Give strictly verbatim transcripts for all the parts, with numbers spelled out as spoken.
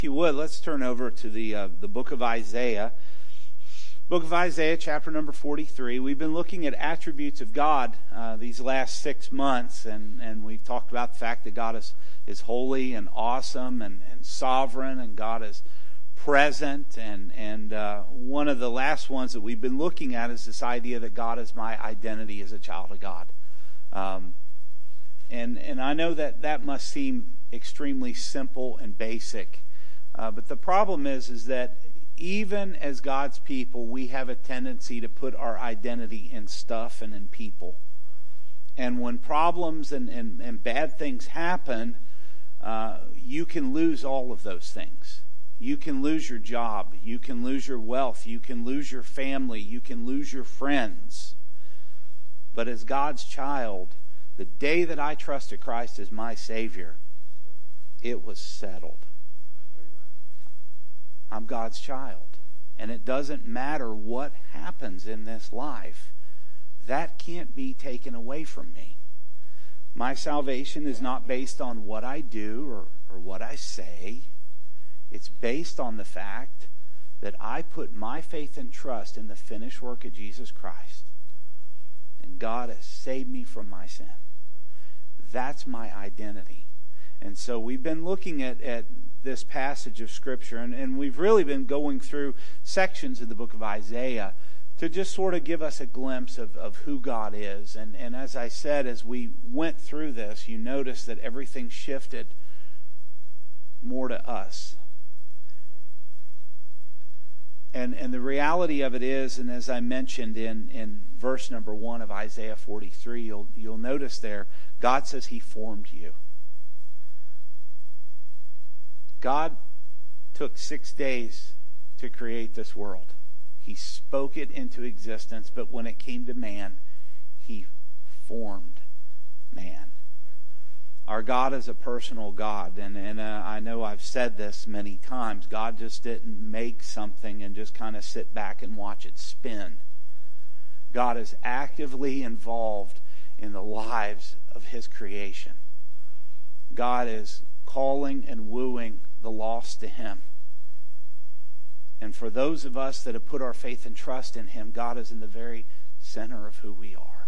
If you would, let's turn over to the uh, the book of Isaiah. Book of Isaiah, chapter number forty-three. We've been looking at attributes of God uh, these last six months, and, and we've talked about the fact that God is, is holy and awesome and, and sovereign, and God is present. And, and uh, one of the last ones that we've been looking at is this idea that God is my identity as a child of God. Um, and, and I know that that must seem extremely simple and basic. Uh, but the problem is, is that even as God's people, we have a tendency to put our identity in stuff and in people. And when problems and, and, and bad things happen, uh, you can lose all of those things. You can lose your job. You can lose your wealth. You can lose your family. You can lose your friends. But as God's child, the day that I trusted Christ as my Savior, it was settled. I'm God's child. And it doesn't matter what happens in this life. That can't be taken away from me. My salvation is not based on what I do or, or what I say. It's based on the fact that I put my faith and trust in the finished work of Jesus Christ. And God has saved me from my sin. That's my identity. And so we've been looking at, at this passage of Scripture, and, and we've really been going through sections of the book of Isaiah to just sort of give us a glimpse of, of who God is. And, and as I said, as we went through this, you notice that everything shifted more to us. And, and the reality of it is, and as I mentioned in, in verse number one of Isaiah forty-three, you'll, you'll notice there, God says He formed you. God took six days to create this world. He spoke it into existence, but when it came to man, He formed man. Our God is a personal God, and, and uh, I know I've said this many times. God just didn't make something and just kind of sit back and watch it spin. God is actively involved in the lives of His creation. God is calling and wooing the lost to Him. And for those of us that have put our faith and trust in Him, God is in the very center of who we are.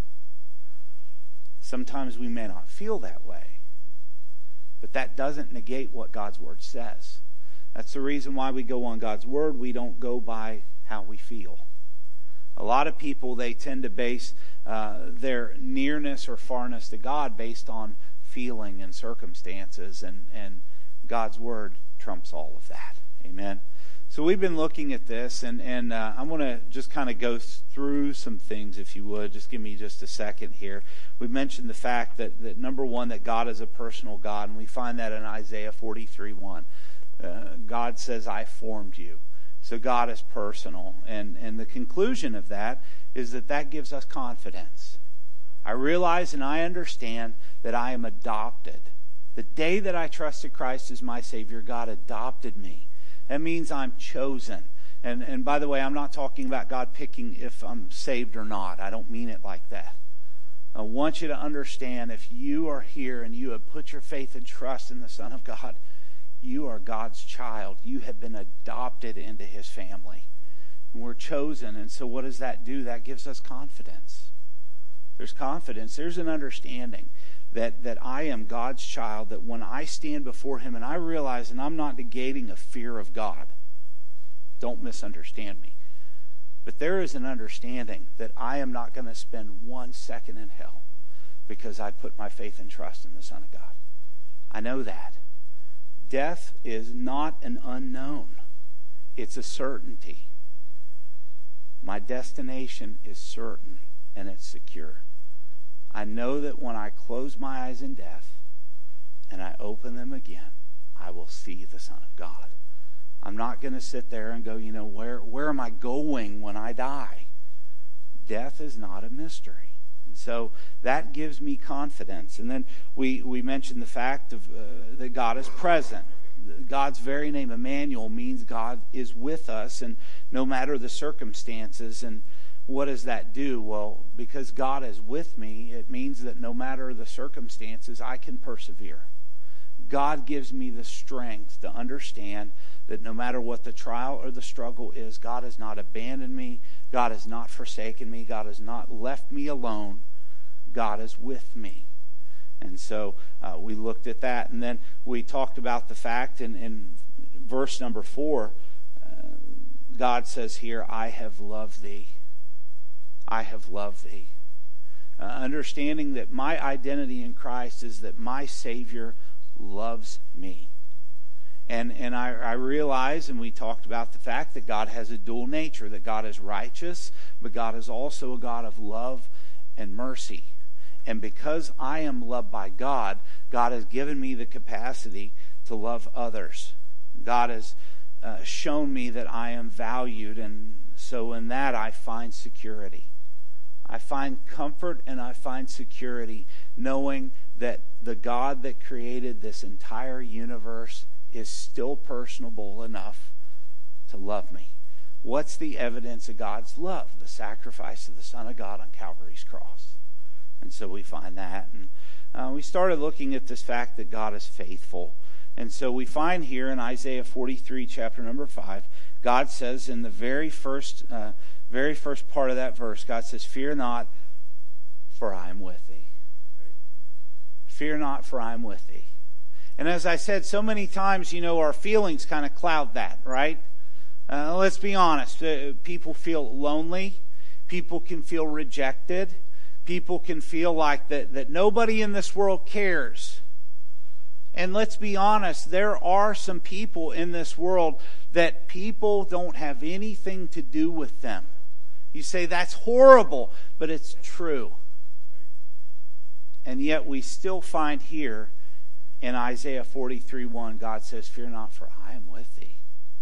Sometimes we may not feel that way, but that doesn't negate what God's Word says. That's the reason why we go on God's Word. We don't go by how we feel. A lot of people, they tend to base uh, their nearness or farness to God based on feeling and circumstances, and, and God's Word trumps all of that. Amen. So we've been looking at this, and, and uh, I'm going to just kind of go through some things, if you would. Just give me just a second here. We mentioned the fact that, that number one, that God is a personal God, and we find that in Isaiah forty-three one. Uh, God says, I formed you. So God is personal, and, and the conclusion of that is that that gives us confidence. I realize and I understand that I am adopted. The day that I trusted Christ as my Savior, God adopted me. That means I'm chosen. And, and by the way, I'm not talking about God picking if I'm saved or not. I don't mean it like that. I want you to understand, if you are here and you have put your faith and trust in the Son of God, you are God's child. You have been adopted into His family. And we're chosen. And so what does that do? That gives us confidence. There's confidence. There's an understanding that, that I am God's child, that when I stand before Him and I realize, and I'm not negating a fear of God, don't misunderstand me, but there is an understanding that I am not going to spend one second in hell because I put my faith and trust in the Son of God. I know that. Death is not an unknown. It's a certainty. My destination is certain and it's secure. I know that when I close my eyes in death and I open them again, I will see the Son of God. I'm not going to sit there and go, you know, where, where am I going when I die? Death is not a mystery. And so that gives me confidence. And then we, we mentioned the fact of uh, that God is present. God's very name, Emmanuel, means God is with us, and no matter the circumstances. And what does that do? Well, because God is with me, it means that no matter the circumstances, I can persevere. God gives me the strength to understand that no matter what the trial or the struggle is, God has not abandoned me. God has not forsaken me. God has not left me alone. God is with me. And so uh, we looked at that. And then we talked about the fact in, in verse number four, uh, God says here, I have loved thee. I have loved thee. Uh, understanding that my identity in Christ is that my Savior loves me. And and I, I realize, and we talked about the fact that God has a dual nature, that God is righteous, but God is also a God of love and mercy. And because I am loved by God, God has given me the capacity to love others. God has uh, shown me that I am valued, and so in that I find security. I find comfort and I find security knowing that the God that created this entire universe is still personable enough to love me. What's the evidence of God's love? The sacrifice of the Son of God on Calvary's cross. And so we find that. And uh, we started looking at this fact that God is faithful. And so we find here in Isaiah forty-three, chapter number five, God says in the very first, uh, very first part of that verse, God says, "Fear not, for I am with thee." Fear not, for I am with thee. And as I said so many times, you know, our feelings kind of cloud that, right? Uh, let's be honest. Uh, people feel lonely. People can feel rejected. People can feel like that, that nobody in this world cares. And let's be honest, there are some people in this world that people don't have anything to do with them. You say, that's horrible, but it's true. And yet we still find here in Isaiah forty-three one, God says, "Fear not, for I am with thee."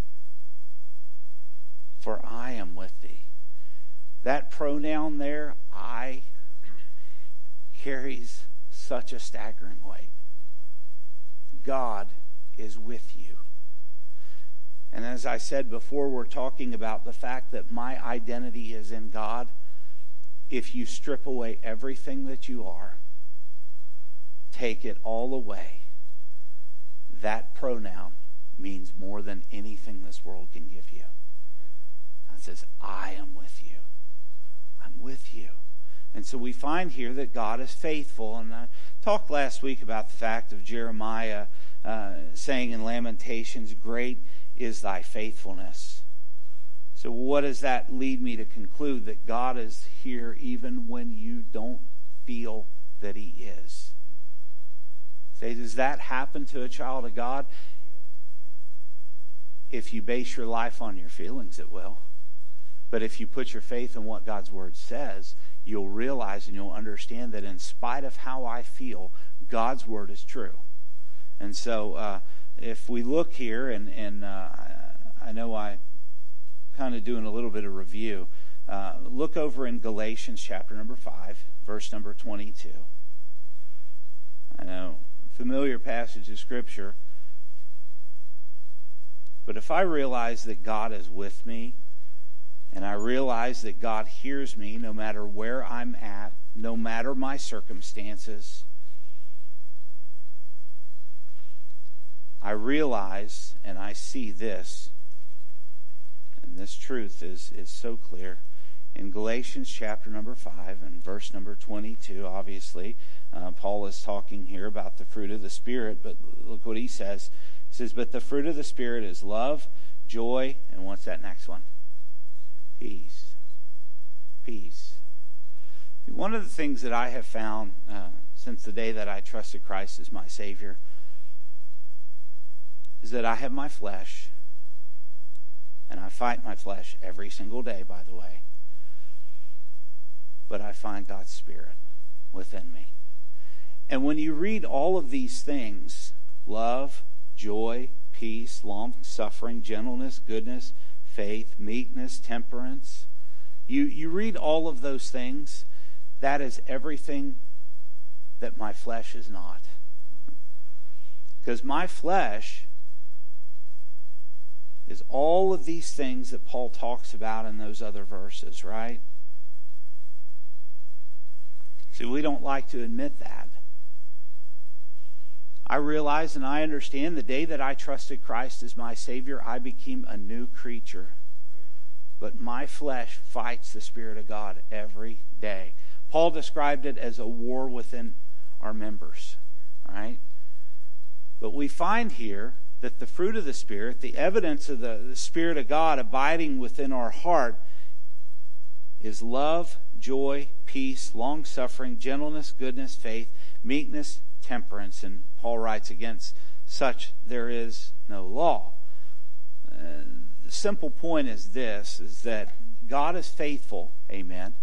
For I am with thee. That pronoun there, I, carries such a staggering weight. God is with you. And as I said before, we're talking about the fact that my identity is in God. If you strip away everything that you are, take it all away, that pronoun means more than anything this world can give you. It says, I am with you. I'm with you. And so we find here that God is faithful. And I talked last week about the fact of Jeremiah uh, saying in Lamentations, "Great is thy faithfulness." So what does that lead me to conclude? That God is here even when you don't feel that he is. Say, does that happen to a child of God? If you base your life on your feelings, it will. But if you put your faith in what God's Word says, you'll realize and you'll understand that in spite of how I feel, God's Word is true. And so uh, if we look here, and, and uh, I know I'm kind of doing a little bit of review, uh, look over in Galatians chapter number five, verse number twenty-two. I know, familiar passage of Scripture. But if I realize that God is with me, and I realize that God hears me no matter where I'm at, no matter my circumstances, I realize and I see this, and this truth is, is so clear. In Galatians chapter number five and verse number twenty-two, obviously, uh, Paul is talking here about the fruit of the Spirit, but look what he says. He says, "But the fruit of the Spirit is love, joy," and what's that next one? Peace. Peace. One of the things that I have found uh, since the day that I trusted Christ as my Savior is that I have my flesh, and I fight my flesh every single day, by the way. But I find God's Spirit within me. And when you read all of these things, love, joy, peace, long-suffering, gentleness, goodness, faith, meekness, temperance. You, you read all of those things, that is everything that my flesh is not. Because my flesh is all of these things that Paul talks about in those other verses, right? See, we don't like to admit that. I realize and I understand the day that I trusted Christ as my Savior, I became a new creature. But my flesh fights the Spirit of God every day. Paul described it as a war within our members. Right? But we find here that the fruit of the Spirit, the evidence of the, the Spirit of God abiding within our heart, is love, joy, peace, long-suffering, gentleness, goodness, faith, meekness, temperance. And Paul writes, against such there is no law. Uh, the simple point is this, is that God is faithful. Amen.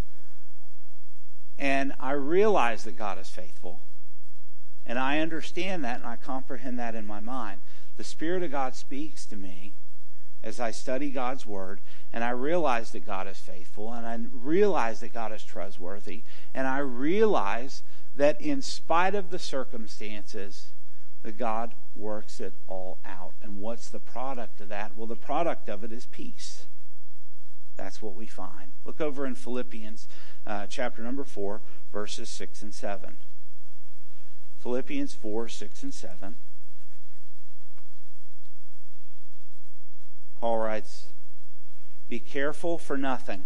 And I realize that God is faithful. And I understand that and I comprehend that in my mind. The Spirit of God speaks to me as I study God's Word, and I realize that God is faithful, and I realize that God is trustworthy, and I realize that in spite of the circumstances, that God works it all out. And what's the product of that? Well, the product of it is peace. That's what we find. Look over in Philippians uh, chapter number four, verses six and seven. Philippians four, six and seven. Paul writes, be careful for nothing.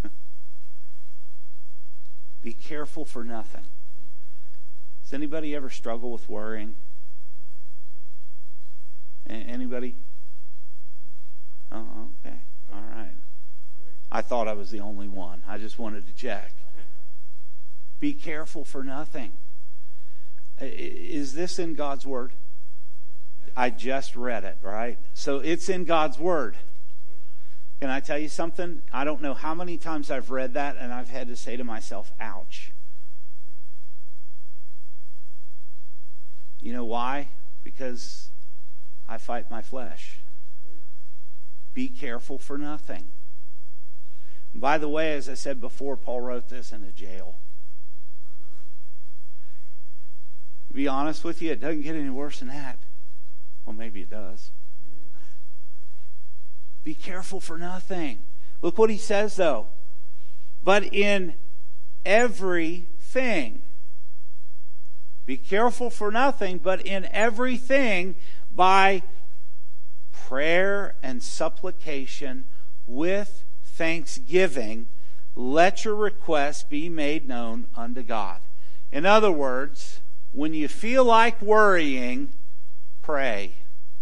Be careful for nothing. Does anybody ever struggle with worrying? Anybody? Oh, okay. All right. I thought I was the only one. I just wanted to check. Be careful for nothing. Is this in God's Word? I just read it, right? So it's in God's Word. Can I tell you something? I don't know how many times I've read that and I've had to say to myself, ouch. You know why? Because I fight my flesh. Be careful for nothing. And by the way, as I said before, Paul wrote this in a jail. To be honest with you, it doesn't get any worse than that. Well, maybe it does. Be careful for nothing. Look what he says, though. But in everything. Be careful for nothing, but in everything by prayer and supplication with thanksgiving, let your requests be made known unto God. In other words, when you feel like worrying, pray.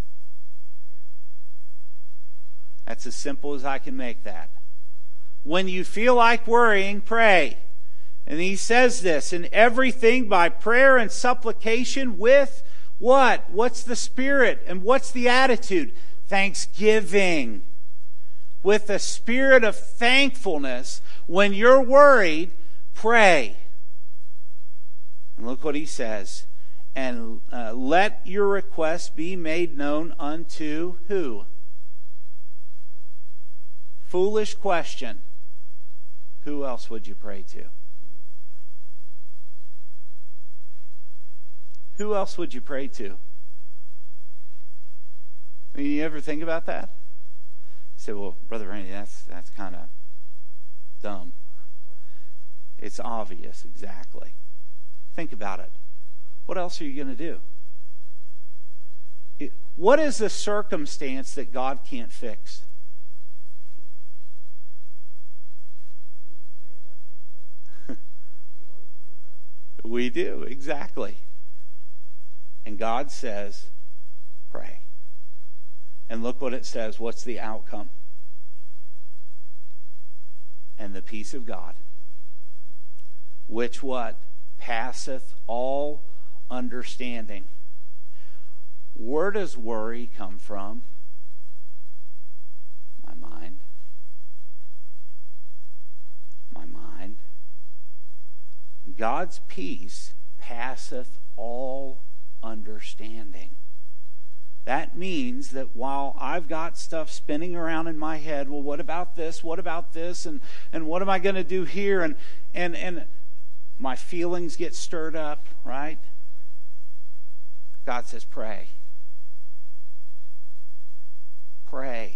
That's as simple as I can make that. When you feel like worrying, pray. And he says this, in everything by prayer and supplication with what? What's the spirit and what's the attitude? Thanksgiving. With a spirit of thankfulness, when you're worried, pray. And look what he says. And uh, let your requests be made known unto who? Foolish question. Who else would you pray to? Who else would you pray to? I mean, you ever think about that? You say, well, Brother Randy, that's that's kind of dumb. It's obvious, exactly. Think about it. What else are you going to do? It, what is the circumstance that God can't fix? We do, exactly. And God says, pray. And look what it says. What's the outcome? And the peace of God, which what? Passeth all understanding. Where does worry come from? My mind. My mind. God's peace passeth all understanding. That means that while I've got stuff spinning around in my head, well, what about this? What about this? And and what am I going to do here? And and and my feelings get stirred up, right? God says, pray. Pray.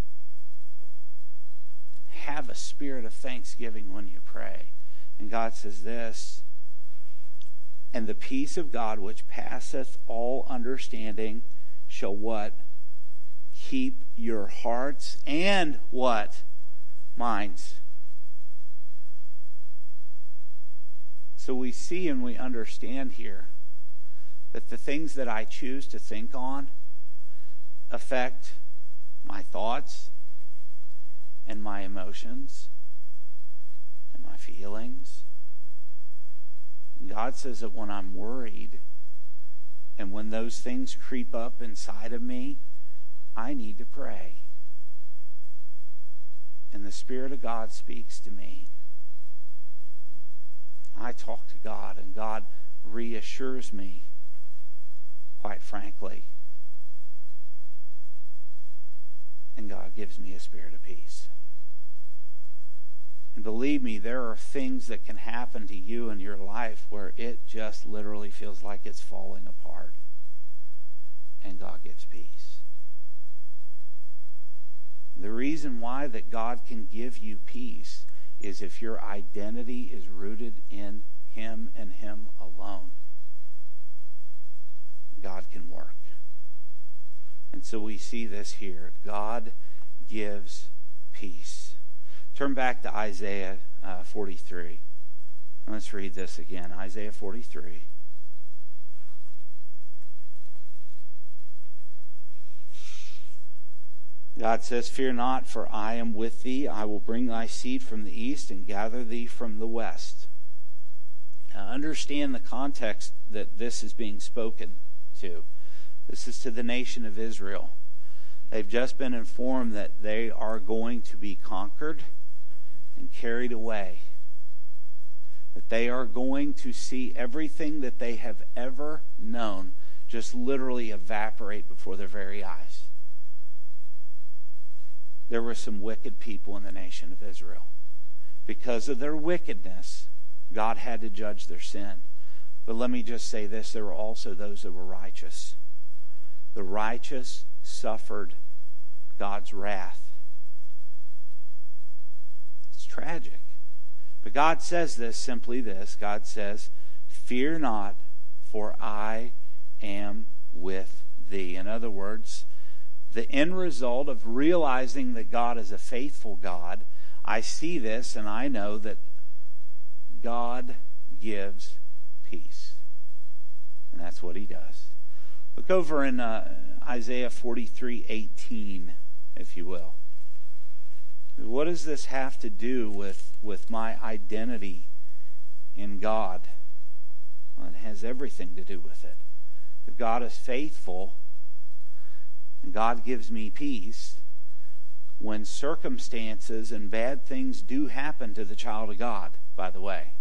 Have a spirit of thanksgiving when you pray. And God says this, And the peace of God, which passeth all understanding, shall what? Keep your hearts and what? Minds. So we see and we understand here that the things that I choose to think on affect my thoughts and my emotions and my feelings. And God says that when I'm worried and when those things creep up inside of me, I need to pray. And the Spirit of God speaks to me. I talk to God, and God reassures me, quite frankly. And God gives me a spirit of peace. And believe me, there are things that can happen to you in your life where it just literally feels like it's falling apart. And God gives peace. The reason why that God can give you peace is if your identity is rooted in Him and Him alone. God can work. And so we see this here. God gives peace. Turn back to Isaiah uh, forty-three. Let's read this again. Isaiah forty-three. God says, "Fear not, for I am with thee. I will bring thy seed from the east and gather thee from the west." Now understand the context that this is being spoken to. This is to the nation of Israel. They've just been informed that they are going to be conquered and carried away. That they are going to see everything that they have ever known just literally evaporate before their very eyes. There were some wicked people in the nation of Israel. Because of their wickedness, God had to judge their sin. But let me just say this, there were also those that were righteous. The righteous suffered God's wrath. It's tragic. But God says this, simply this. God says, "Fear not, for I am with thee." In other words, the end result of realizing that God is a faithful God, I see this and I know that God gives peace. And that's what He does. Look over in uh, Isaiah forty-three eighteen, if you will. What does this have to do with, with my identity in God? Well, it has everything to do with it. If God is faithful, and God gives me peace, when circumstances and bad things do happen to the child of God, by the way,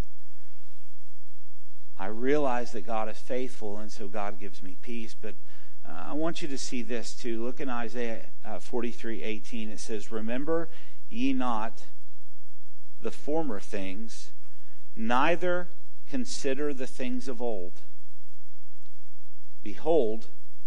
I realize that God is faithful, and so God gives me peace. But uh, I want you to see this too. Look in Isaiah uh, forty-three eighteen. It says, "Remember ye not the former things, neither consider the things of old. Behold,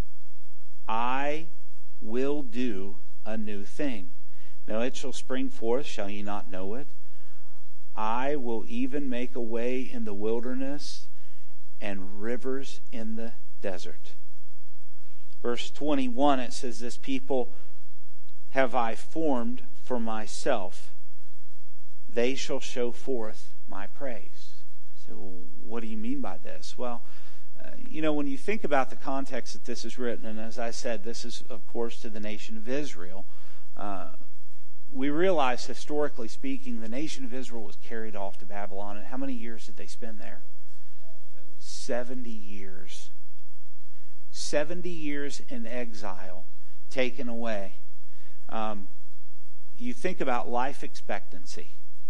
I will do a new thing. Now it shall spring forth, shall ye not know it? I will even make a way in the wilderness and rivers in the desert." Verse twenty-one, it says, "This people have I formed for myself. They shall show forth my praise." So, well, what do you mean by this? Well, uh, you know, when you think about the context that this is written, and as I said, this is, of course, to the nation of Israel, uh, we realize, historically speaking, the nation of Israel was carried off to Babylon. And how many years did they spend there? Seventy years. Seventy years in exile, taken away. Um, you think about life expectancy.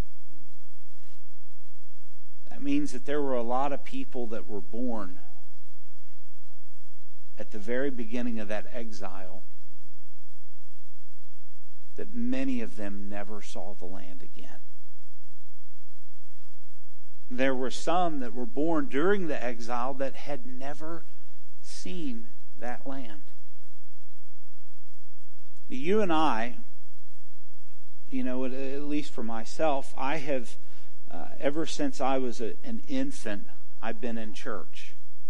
That means that there were a lot of people that were born at the very beginning of that exile, that many of them never saw the land again. There were some that were born during the exile that had never seen that land. You and I, you know, at, at least for myself, I have, uh, ever since I was a, an infant, I've been in church.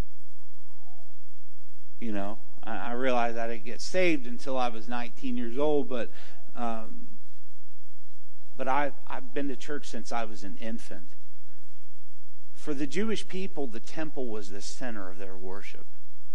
You know, I, I realized I didn't get saved until I was nineteen years old, but um, but I, I've been to church since I was an infant. For the Jewish people, the temple was the center of their worship.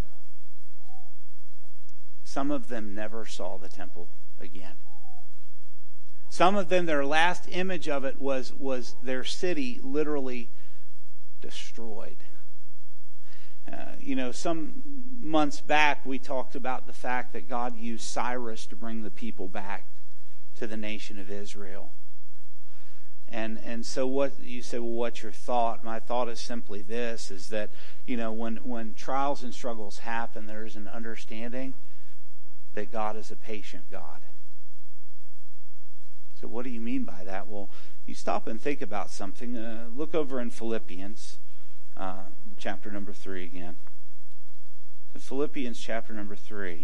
Some of them never saw the temple again. Some of them, their last image of it was, was their city literally destroyed. Uh, you know, some months back we talked about the fact that God used Cyrus to bring the people back to the nation of Israel. And and so what you say, well, what's your thought? My thought is simply this, is that, you know, when, when trials and struggles happen, there's an understanding that God is a patient God. So what do you mean by that? Well, you stop and think about something. Uh, look over in Philippians uh, chapter number three again. So Philippians chapter number three.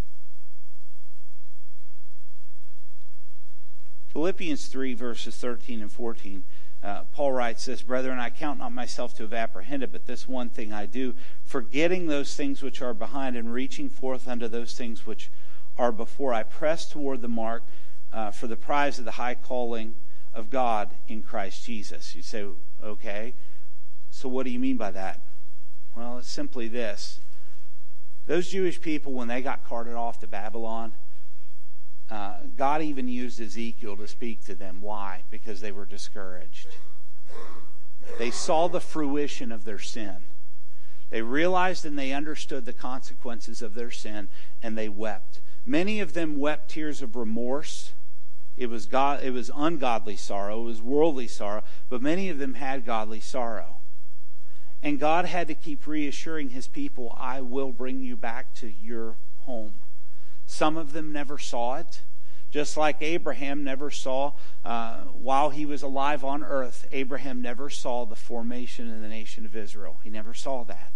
Philippians three, verses thirteen and fourteen, uh, Paul writes this, "Brethren, I count not myself to have apprehended, but this one thing I do, forgetting those things which are behind and reaching forth unto those things which are before, I press toward the mark uh, for the prize of the high calling of God in Christ Jesus." You say, okay, so what do you mean by that? Well, it's simply this. Those Jewish people, when they got carted off to Babylon, Uh, God even used Ezekiel to speak to them. Why? Because they were discouraged. They saw the fruition of their sin. They realized and they understood the consequences of their sin, and they wept. Many of them wept tears of remorse. It was God, it was ungodly sorrow. It was worldly sorrow. But many of them had godly sorrow. And God had to keep reassuring his people, I will bring you back to your home. Some of them never saw it. Just like Abraham never saw, uh, while he was alive on earth, Abraham never saw the formation of the nation of Israel. He never saw that.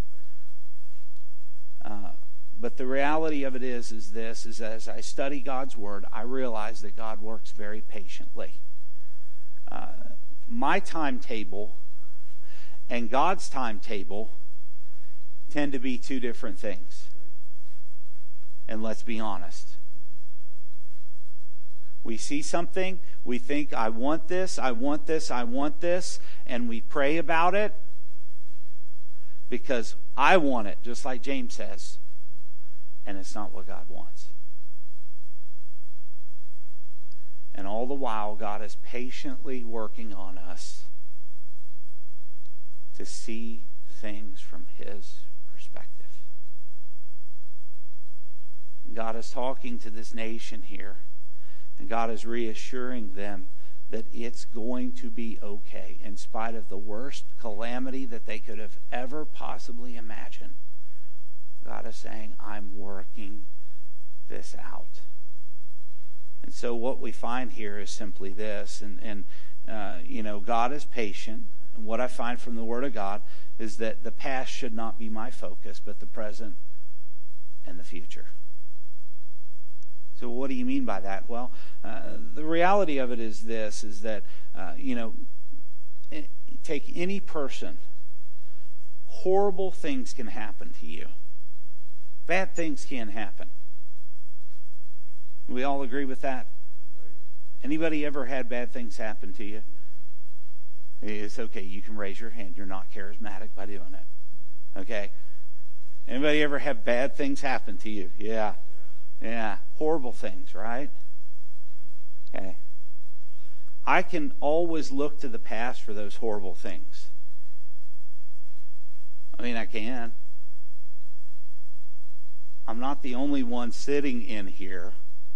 Uh, but the reality of it is, is this, is as I study God's Word, I realize that God works very patiently. Uh, my timetable and God's timetable tend to be two different things. And let's be honest. We see something, we think, I want this, I want this, I want this, and we pray about it because I want it, just like James says, and it's not what God wants. And all the while, God is patiently working on us to see things from his perspective. God is talking to this nation here, and God is reassuring them that it's going to be okay in spite of the worst calamity that they could have ever possibly imagined. God is saying, I'm working this out. And so what we find here is simply this, and, and uh, you know, God is patient, and what I find from the Word of God is that the past should not be my focus, but the present and the future. So what do you mean by that? Well, uh, the reality of it is this, is that, uh, you know, take any person, horrible things can happen to you. Bad things can happen. We all agree with that? Anybody ever had bad things happen to you? It's okay, you can raise your hand. You're not charismatic by doing it. Okay? Anybody ever have bad things happen to you? Yeah. Yeah, horrible things, right? Okay. I can always look to the past for those horrible things. I mean, I can. I'm not the only one sitting in here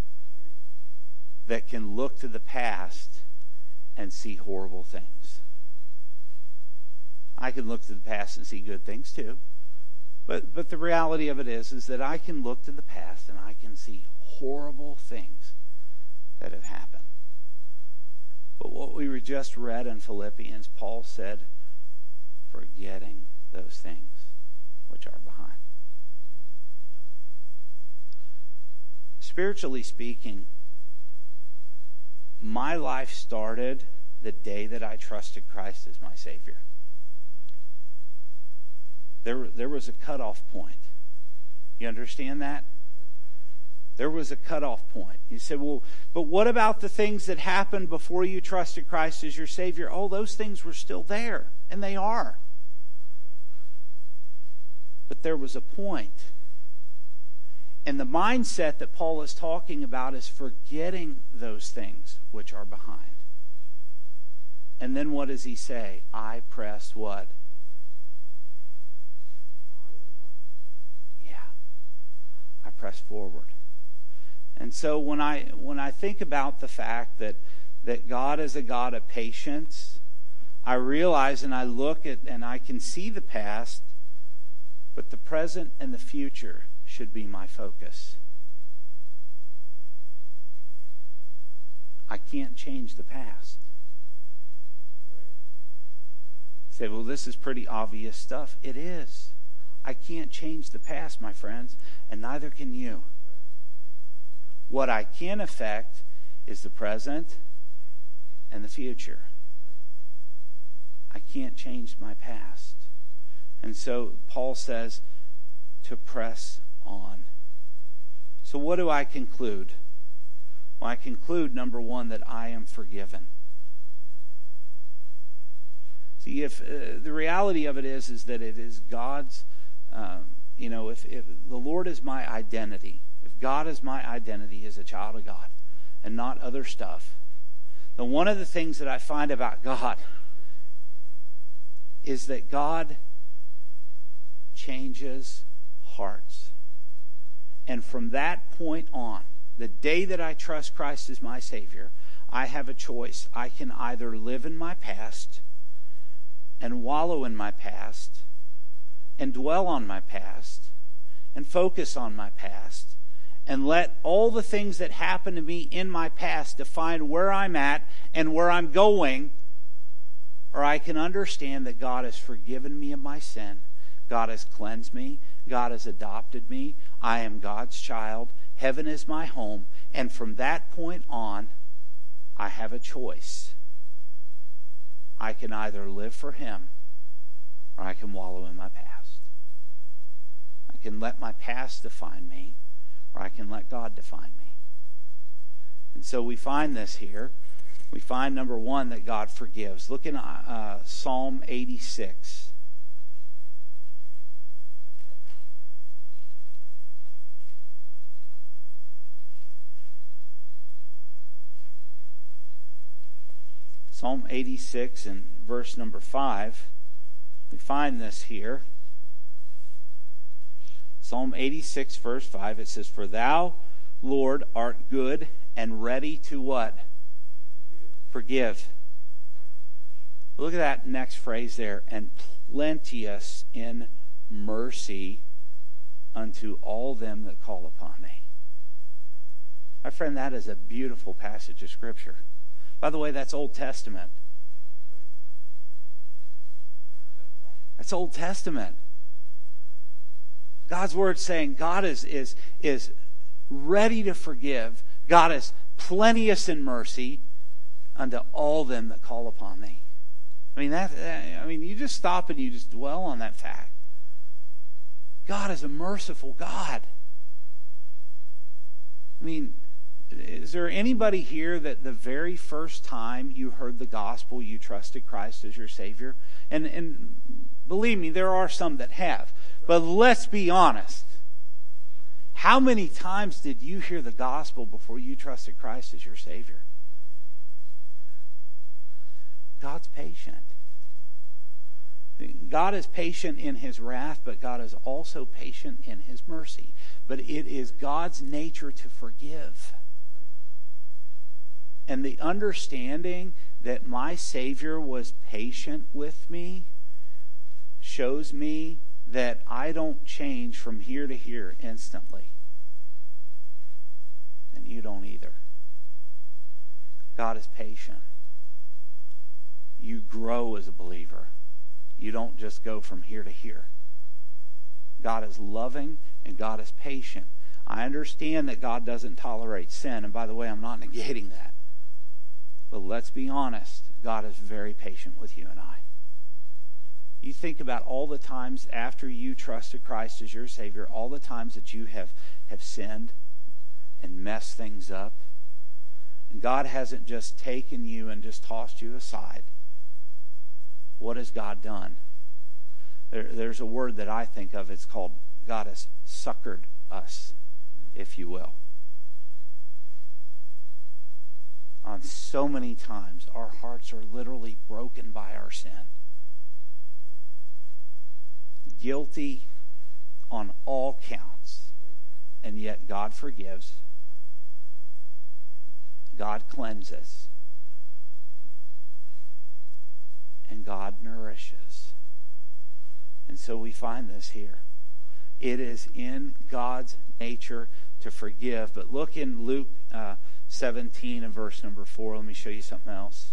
that can look to the past and see horrible things. I can look to the past and see good things too. But but the reality of it is, is that I can look to the past and I can see horrible things that have happened. But what we just read in Philippians, Paul said, forgetting those things which are behind. Spiritually speaking, my life started the day that I trusted Christ as my Savior. There, there was a cutoff point. You understand that? There was a cutoff point. You said, well, but what about the things that happened before you trusted Christ as your Savior? Oh, those things were still there, and they are. But there was a point. And the mindset that Paul is talking about is forgetting those things which are behind. And then what does he say? I press what? Yeah. I press forward. And so when I when I think about the fact that that God is a God of patience, I realize and I look at and I can see the past, but the present and the future should be my focus. I can't change the past. Say, well, this is pretty obvious stuff. It is. I can't change the past, my friends, and neither can you. What I can affect is the present and the future. I can't change my past. And so Paul says to press on. So what do I conclude? Well, I conclude, number one, that I am forgiven. See, if uh, the reality of it is, is that it is God's, uh, you know, if, if the Lord is my identity, if God is my identity as a child of God and not other stuff, then one of the things that I find about God is that God changes hearts. And from that point on, the day that I trust Christ as my Savior, I have a choice. I can either live in my past and wallow in my past and dwell on my past and focus on my past and let all the things that happened to me in my past define where I'm at and where I'm going, or I can understand that God has forgiven me of my sin. God has cleansed me. God has adopted me. I am God's child. Heaven is my home. And from that point on, I have a choice. I can either live for Him or I can wallow in my past. I can let my past define me or I can let God define me. And so we find this here. We find, number one, that God forgives. Look in uh, Psalm eighty-six. Psalm eighty-six and verse number five. We find this here. Psalm eighty-six verse five. It says, "For thou, Lord, art good and ready to" what? Forgive. Look at that next phrase there. "And plenteous in mercy unto all them that call upon thee." My friend, that is a beautiful passage of Scripture. By the way, that's Old Testament. That's Old Testament. God's Word saying God is, is, is ready to forgive. God is plenteous in mercy unto all them that call upon thee. I mean, that, I mean, you just stop and you just dwell on that fact. God is a merciful God. I mean, is there anybody here that the very first time you heard the gospel, you trusted Christ as your Savior? And, and believe me, there are some that have. But let's be honest. How many times did you hear the gospel before you trusted Christ as your Savior? God's patient. God is patient in His wrath, but God is also patient in His mercy. But it is God's nature to forgive. And the understanding that my Savior was patient with me shows me that I don't change from here to here instantly. And you don't either. God is patient. You grow as a believer. You don't just go from here to here. God is loving and God is patient. I understand that God doesn't tolerate sin. And by the way, I'm not negating that. But let's be honest. God is very patient with you and I. You think about all the times after you trusted Christ as your Savior, all the times that you have, have sinned and messed things up. And God hasn't just taken you and just tossed you aside. What has God done? There, there's a word that I think of. It's called God has succored us, if you will. On so many times, our hearts are literally broken by our sin. Guilty on all counts. And yet God forgives. God cleanses. And God nourishes. And so we find this here. It is in God's nature to forgive. But look in Luke uh, seventeen and verse number four. Let me show you something else.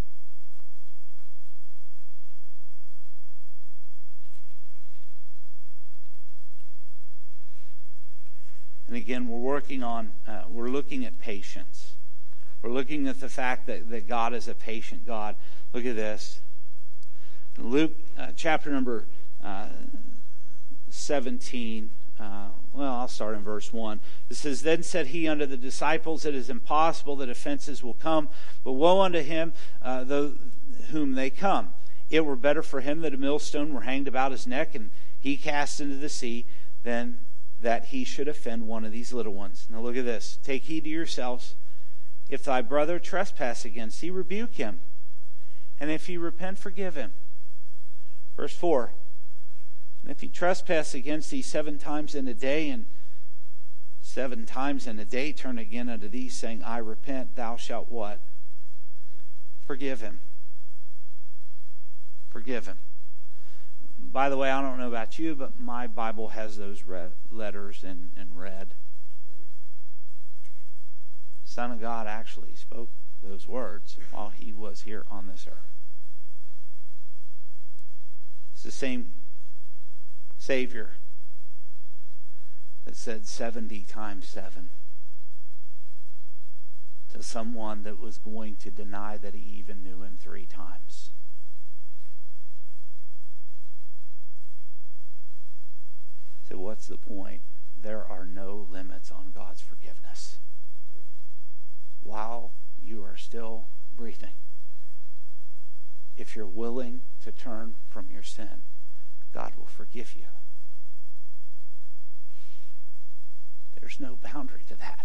And again, we're working on, uh, we're looking at patience. We're looking at the fact that, that God is a patient God. Look at this. Luke uh, chapter number uh, seventeen. Uh, well, I'll start in verse one. It says, Then said he unto the disciples, It is impossible that offenses will come, but woe unto him uh, though, whom they come. It were better for him that a millstone were hanged about his neck, and he cast into the sea, than that he should offend one of these little ones. Now look at this. Take heed to yourselves. If thy brother trespass against thee, rebuke him. And if he repent, forgive him. Verse four. And if he trespass against thee seven times in a day, and seven times in a day turn again unto thee, saying, I repent, thou shalt what? Forgive him. Forgive him. By the way, I don't know about you, but my Bible has those red letters in, in red. The Son of God actually spoke those words while he was here on this earth. It's the same Savior that said seventy times seven to someone that was going to deny that he even knew him three times. So what's the point? There are no limits on God's forgiveness. While you are still breathing, if you're willing to turn from your sin, God will forgive you. There's no boundary to that.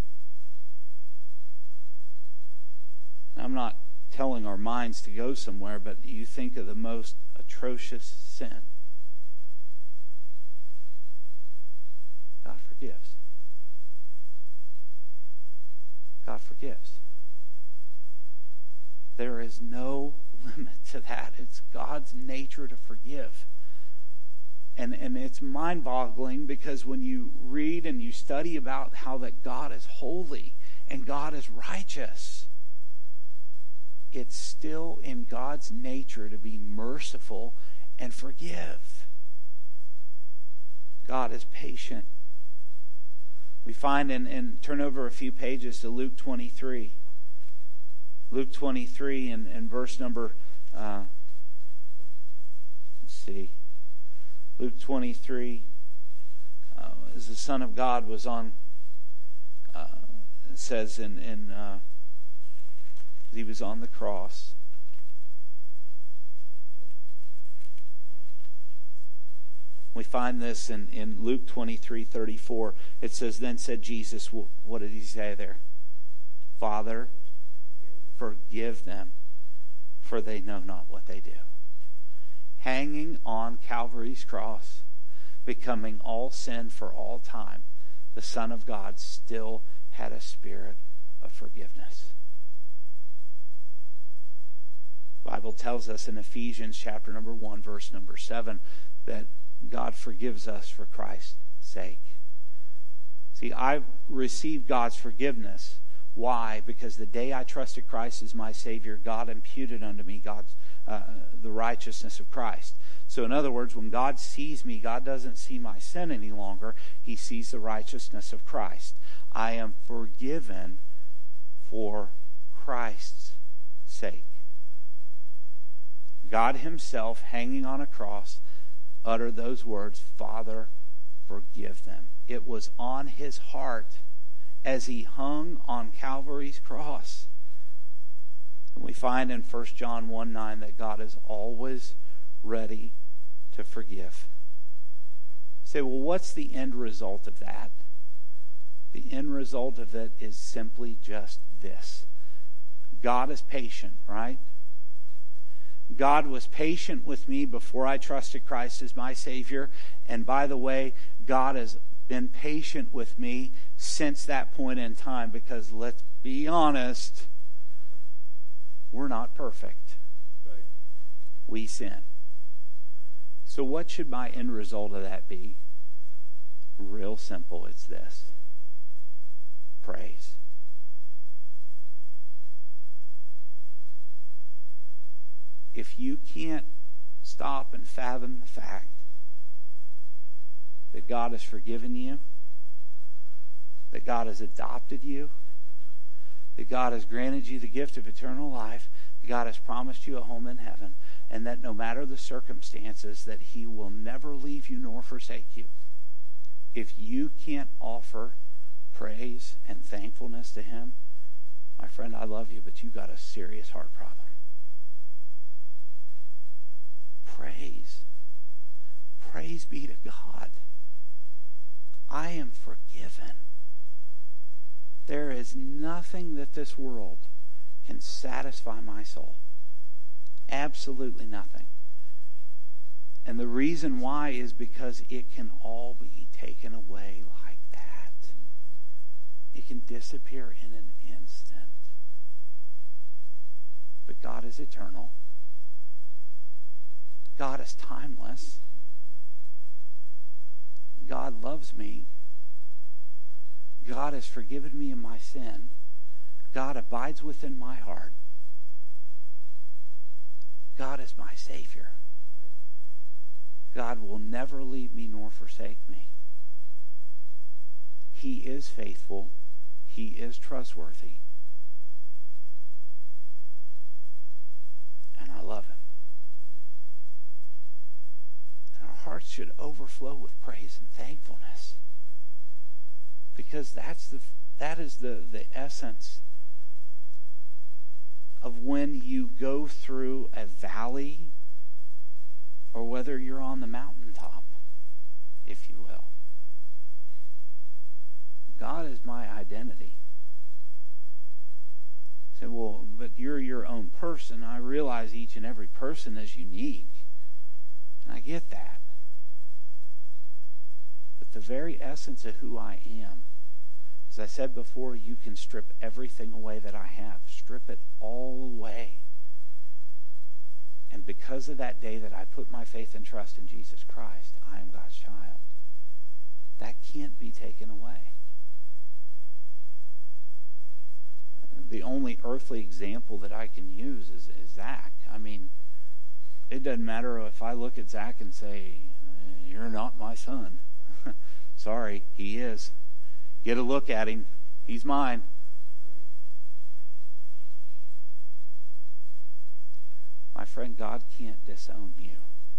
I'm not telling our minds to go somewhere, but you think of the most atrocious sin. God forgives. God forgives. There is no limit to that. It's God's nature to forgive. And, and it's mind-boggling because when you read and you study about how that God is holy and God is righteous, it's still in God's nature to be merciful and forgive. God is patient. We find, in, in turn over a few pages to Luke twenty-three. Luke twenty-three and, and verse number, uh, let's see. Luke twenty-three, uh, as the Son of God was on, uh, it says in, in uh, he was on the cross. We find this in, in Luke twenty-three thirty-four. It says, Then said Jesus, what did he say there? Father, forgive them, for they know not what they do. Hanging on Calvary's cross, becoming all sin for all time, the Son of God still had a spirit of forgiveness. The Bible tells us in Ephesians chapter number one, verse number seven, that God forgives us for Christ's sake. See, I've received God's forgiveness. Why? Because the day I trusted Christ as my Savior, God imputed unto me God's uh, the righteousness of Christ. So in other words, when God sees me, God doesn't see my sin any longer. He sees the righteousness of Christ. I am forgiven for Christ's sake. God himself, hanging on a cross, uttered those words, Father, forgive them. It was on his heart as he hung on Calvary's cross. And we find in First John one nine that God is always ready to forgive. You say, well, what's the end result of that? The end result of it is simply just this. God is patient, right? God was patient with me before I trusted Christ as my Savior. And by the way, God has been patient with me since that point in time, because let's be honest, we're not perfect. Right. We sin. So what should my end result of that be? Real simple, it's this. Praise. If you can't stop and fathom the fact that God has forgiven you, that God has adopted you, that God has granted you the gift of eternal life, that God has promised you a home in heaven, and that no matter the circumstances, that he will never leave you nor forsake you. If you can't offer praise and thankfulness to him, my friend, I love you, but you've got a serious heart problem. Praise. Praise be to God. I am forgiven. There is nothing that this world can satisfy my soul. Absolutely nothing. And the reason why is because it can all be taken away like that. It can disappear in an instant. But God is eternal. God is timeless. God loves me. God has forgiven me of my sin. God abides within my heart. God is my Savior. God will never leave me nor forsake me. He is faithful. He is trustworthy. And I love him. And our hearts should overflow with praise and thankfulness. Because that's the that is the, the essence of when you go through a valley, or whether you're on the mountaintop, if you will. God is my identity. So, well, but you're your own person. I realize each and every person is unique. And I get that. But the very essence of who I am, as I said before, you can strip everything away that I have. Strip it all away. And because of that day that I put my faith and trust in Jesus Christ, I am God's child. That can't be taken away. The only earthly example that I can use is, is Zach. I mean, it doesn't matter if I look at Zach and say, "You're not my son." Sorry, he is. Get a look at him. He's mine. My friend, God can't disown you.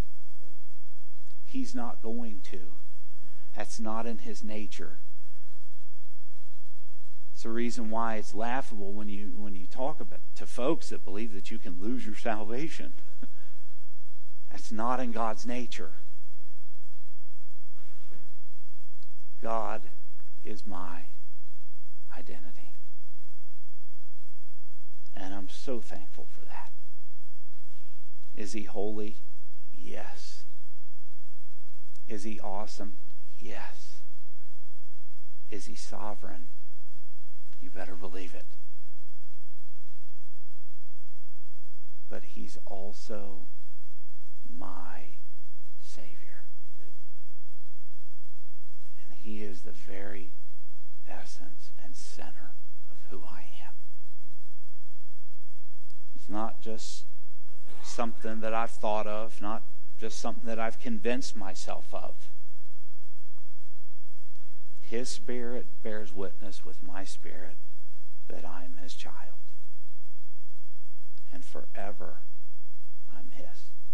He's not going to. That's not in his nature. It's the reason why it's laughable when you when you talk about to folks that believe that you can lose your salvation. That's not in God's nature. God is my identity. And I'm so thankful for that. Is he holy? Yes. Is he awesome? Yes. Is he sovereign? You better believe it. But he's also my Savior. And he is the very essence and center of who I am. He's not just something that I've thought of, not just something that I've convinced myself of. His Spirit bears witness with my spirit that I'm his child. And forever I'm His.